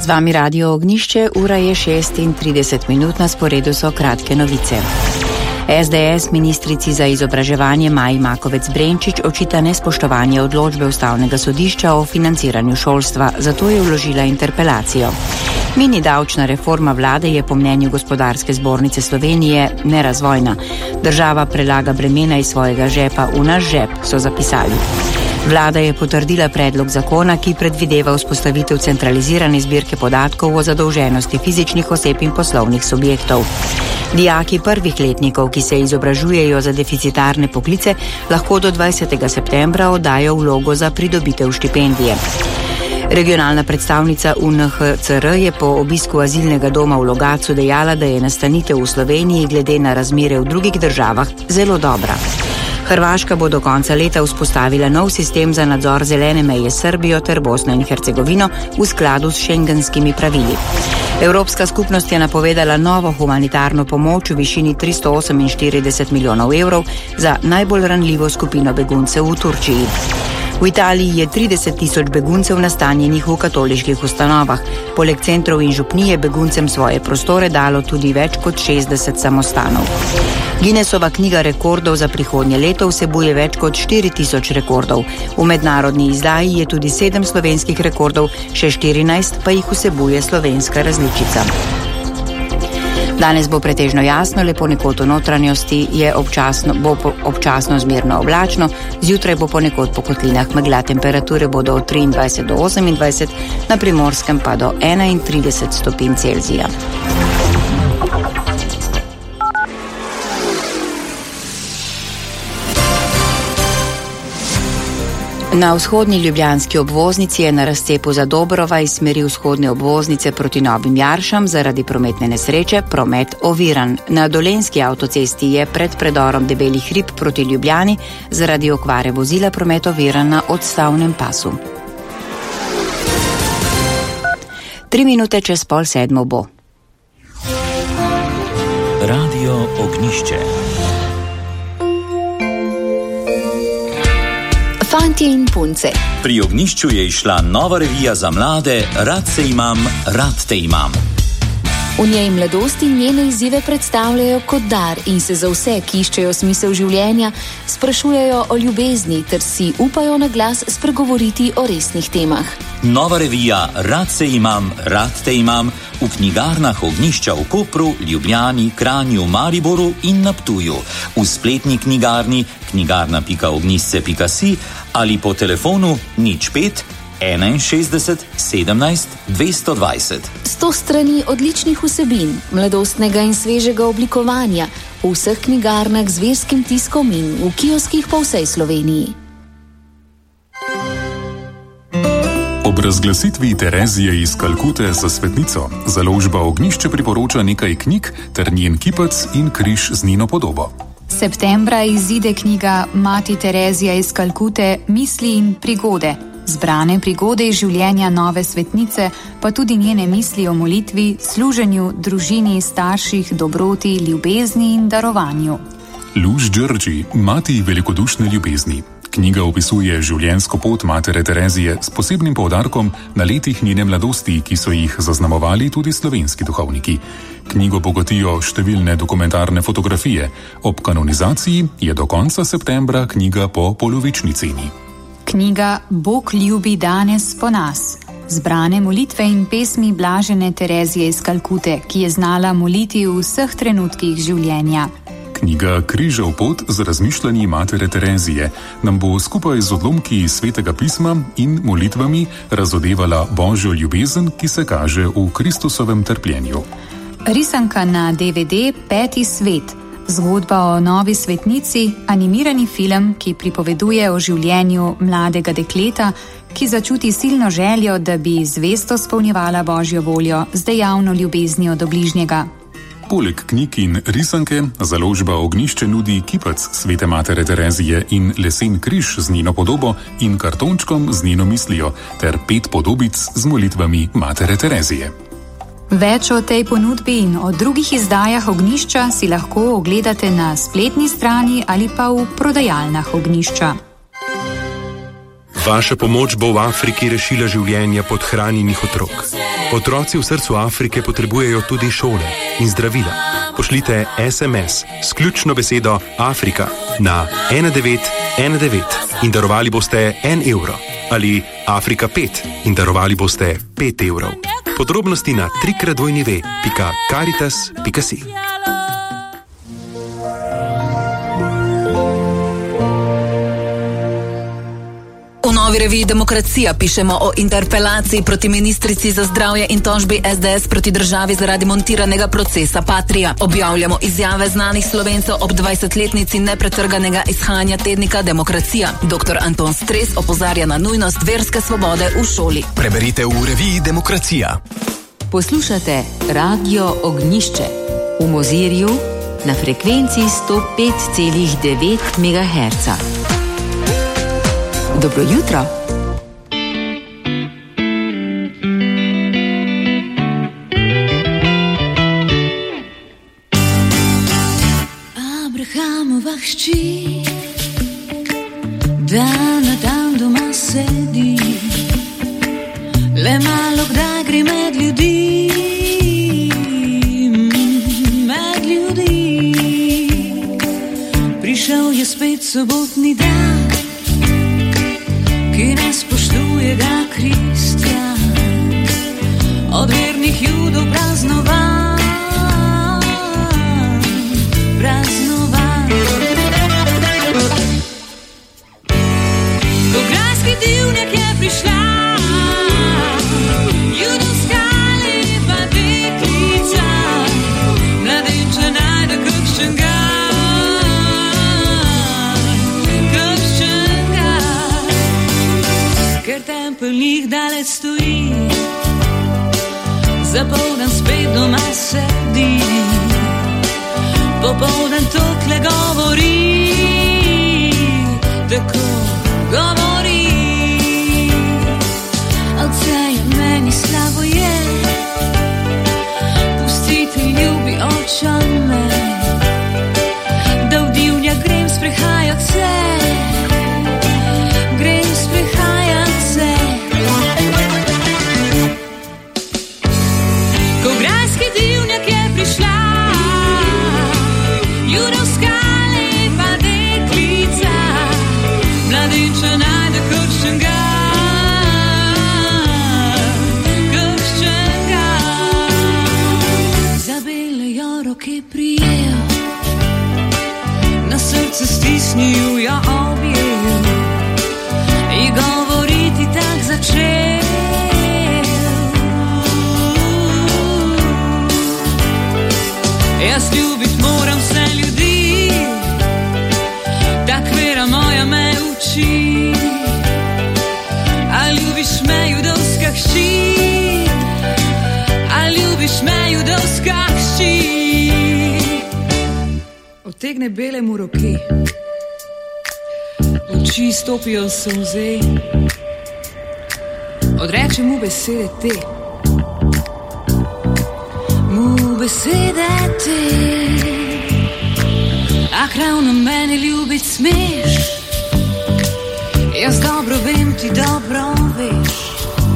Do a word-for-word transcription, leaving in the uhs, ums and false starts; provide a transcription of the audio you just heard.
vami Radio Ognjišče, ura je šestintrideset minut, na sporedu so kratke novice. es de es ministrici za izobraževanje Maji Makovec Brenčič očita nespoštovanje odločbe Ustavnega sodišča o financiranju šolstva, zato je vložila interpelacijo. Mini davčna reforma vlade je po mnenju Gospodarske zbornice Slovenije nerazvojna. Država prelaga bremena iz svojega žepa v naš žep, so zapisali. Vlada je potrdila predlog zakona, ki predvideva vzpostavitev centralizirane zbirke podatkov o zadolženosti fizičnih oseb in poslovnih subjektov. Dijaki prvih letnikov, ki se izobražujejo za deficitarne poklice, lahko do dvajsetega septembra oddajo vlogo za pridobitev štipendije. Regionalna predstavnica U N H C R je po obisku azilnega doma v Logatcu dejala, da je nastanitev v Sloveniji glede na razmere v drugih državah zelo dobra. Hrvaška bo do konca leta vzpostavila nov sistem za nadzor zelene meje s Srbijo ter Bosno in Hercegovino v skladu s šengenskimi pravili. Evropska skupnost je napovedala novo humanitarno pomoč v višini tristo oseminštirideset milijonov evrov za najbolj ranljivo skupino beguncev v Turčiji. V Italiji je trideset tisoč beguncev nastanjenih v katoliških ustanovah. Poleg centrov in župnije beguncem svoje prostore dalo tudi več kot šestdeset samostanov. Guinnessova knjiga rekordov za prihodnje leto vsebuje več kot štiri tisoč rekordov. V mednarodni izdaji je tudi sedem slovenskih rekordov, še štirinajst pa jih vsebuje slovenska različica. Danes bo pretežno jasno, le ponekod v notranjosti je občasno, bo občasno zmerno oblačno, zjutraj bo ponekod po kotlinah megla, temperature bodo od triindvajset do osemindvajset, na Primorskem pa do enaintrideset stopinj Celzija. Na vzhodni ljubljanski obvoznici je na razcepu Zadobrova iz smeri vzhodne obvoznice proti Novim Jaršam zaradi prometne nesreče promet oviran. Na Dolenjski avtocesti je pred predorom Debeli hrib proti Ljubljani zaradi okvare vozila promet oviran na odstavnem pasu. Tri minute čez pol sedmo bo. Radio Ognjišče. Fantje in punce. Pri Ognjišču je išla nova revija za mlade Rad se imam, rad te imam. V njej mladost in njene izzive predstavljajo kot dar in se za vse, ki iščejo smisel življenja, sprašujejo o ljubezni ter si upajo na glas spregovoriti o resnih temah. Nova revija Rad se imam, rad te imam v knjigarnah Ognjišča v Kopru, Ljubljani, Kranju, Mariboru in na Ptuju, v spletni knjigarni knjigarna pika ognjišče pika si ali po telefonu nič pet enainšestdeset sedemnajst dvesto dvajset. Sto strani odličnih vsebin, mladostnega in svežega oblikovanja v vseh knjigarnah z verskim tiskom in v kioskih po vsej Sloveniji. Ob razglasitvi Terezije iz Kalkute za svetnico založba Ognjišče priporoča nekaj knjig ter njen kipec in križ z njeno podobo. Septembra izide knjiga Mati Terezija iz Kalkute Misli in prigode. Zbrane prigode iz življenja nove svetnice, pa tudi njene misli o molitvi, služenju, družini, starših, dobroti, ljubezni in darovanju. Luž Đorđi, Mati velikodušne ljubezni. Knjiga opisuje življenjsko pot matere Terezije s posebnim poudarkom na letih njene mladosti, ki so jih zaznamovali tudi slovenski duhovniki. Knjigo bogatijo številne dokumentarne fotografije. Ob kanonizaciji je do konca septembra knjiga po polovični ceni. Knjiga Bog ljubi danes po nas. Zbrane molitve in pesmi blažene Terezije iz Kalkute, ki je znala moliti v vseh trenutkih življenja. Knjiga Križev pot z razmišljanji matere Terezije nam bo skupaj z odlomki Svetega pisma in molitvami razodevala Božjo ljubezen, ki se kaže v Kristusovem trpljenju. Risanka na D V D Peti svet. Zgodba o novi svetnici, animirani film, ki pripoveduje o življenju mladega dekleta, ki začuti silno željo, da bi zvesto spolnjevala Božjo voljo z dejavno ljubeznijo do bližnjega. Poleg knjig in risanke, založba Ognjišče nudi kipec svete matere Terezije in lesen križ z njeno podobo in kartončkom z njeno mislijo, ter pet podobic z molitvami matere Terezije. Več o tej ponudbi in o drugih izdajah Ognjišča si lahko ogledate na spletni strani ali pa v prodajalnah Ognjišča. Vaša pomoč bo v Afriki rešila življenja podhranjenih otrok. Otroci v srcu Afrike potrebujejo tudi šole in zdravila. Pošljite es em es s ključno besedo Afrika na ena devet ena devet in darovali boste en evro. Ali Afrika pet in darovali boste pet evrov. Podrobnosti na trikrat dvojni ve pika karitas pika si. V novi reviji Demokracija pišemo o interpelaciji proti ministrici za zdravje in tožbi es de es proti državi zaradi montiranega procesa Patria. Objavljamo izjave znanih Slovencev ob dvajsetletnici nepretrganega izhajanja tednika Demokracija. Doktor Anton Stres opozarja na nujnost verske svobode v šoli. Preberite v reviji Demokracija. Poslušate Radio Ognjišče v Mozirju na frekvenci sto pet celih devet megaherca. Dobro jutro. Abrahamova hči, dan na dan doma sedi, le malo kdaj gre med ljudi, med ljudi. Prišel je spet sobotni dan, ki ne spoštuje ga Kristjan, od vernih Judov praznovan, praznovan. Ko grajski divnjak je prišla, judovska lepa deklica, mladinča najde kakšnega. Ker tempelj njih daleč stoji, zapoldan spet doma sedi, popoldan tokle govori, tako govori. Oče je meni slabo je, pustite ljubi oče me, da v divnja grem sprehajat se, grem sprehajat se. Ko grajski divnjak je prišla, judovska lepa deklica, mladinča najde kakšnega, kakšnega. Za belejo roke prijel, na srce stisnil jo objel, i govoriti tak začel. Jaz ljubit moram vse ljudi, tak vera moja me uči. A ljubiš me, judovska hči, a ljubiš me, judovska hči. Otegne belemu roke, oči stopijo solze, odreče mu besede te, mu besede te. Ah, ravno mene ljubit smeš, jaz dobro vem, ti dobro veš,